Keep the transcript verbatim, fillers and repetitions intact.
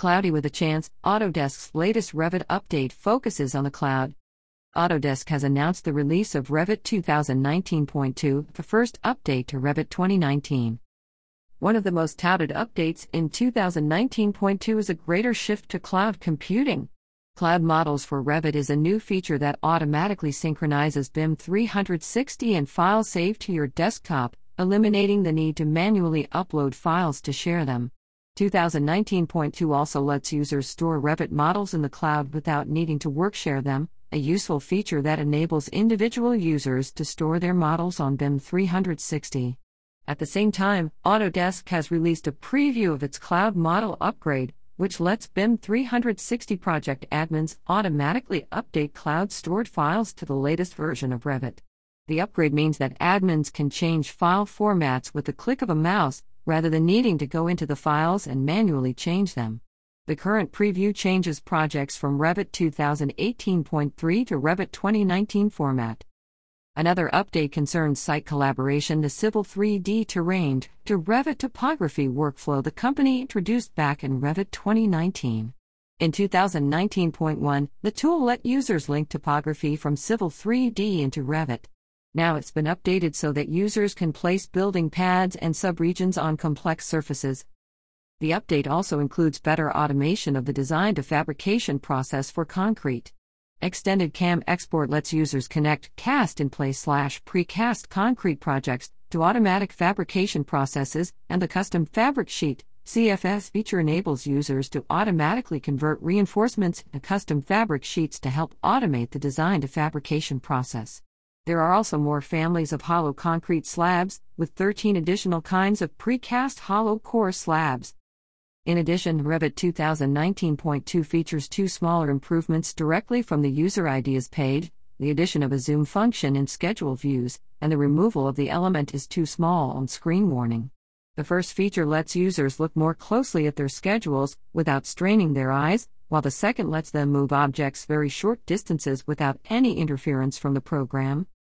Cloudy with a Chance. Autodesk's latest Revit update focuses on the cloud. Autodesk has announced the release of Revit twenty nineteen point two, the first update to Revit twenty nineteen. One of the most touted updates in twenty nineteen point two is a greater shift to cloud computing. Cloud Models for Revit is a new feature that automatically synchronizes B I M three sixty and files saved to your desktop, eliminating the need to manually upload files to share them. twenty nineteen point two also lets users store Revit models in the cloud without needing to workshare them, a useful feature that enables individual users to store their models on B I M three sixty. At the same time, Autodesk has released a preview of its cloud model upgrade, which lets B I M three sixty project admins automatically update cloud-stored files to the latest version of Revit. The upgrade means that admins can change file formats with the click of a mouse, rather than needing to go into the files and manually change them. The current preview changes projects from Revit twenty eighteen point three to Revit twenty nineteen format. Another update concerns site collaboration. The Civil three D Terrain to Revit topography workflow the company introduced back in Revit twenty nineteen. In twenty nineteen point one, the tool let users link topography from Civil three D into Revit. Now it's been updated so that users can place building pads and subregions on complex surfaces. The update also includes better automation of the design to fabrication process for concrete. Extended C A M Export lets users connect cast-in-place slash precast concrete projects to automatic fabrication processes, and the Custom Fabric Sheet C F S feature enables users to automatically convert reinforcements into custom fabric sheets to help automate the design to fabrication process. There are also more families of hollow concrete slabs, with thirteen additional kinds of precast hollow core slabs. In addition, Revit twenty nineteen point two features two smaller improvements directly from the User Ideas page: the addition of a zoom function in schedule views, and the removal of the element is too small on screen warning. The first feature lets users look more closely at their schedules without straining their eyes, while the second lets them move objects very short distances without any interference from the program.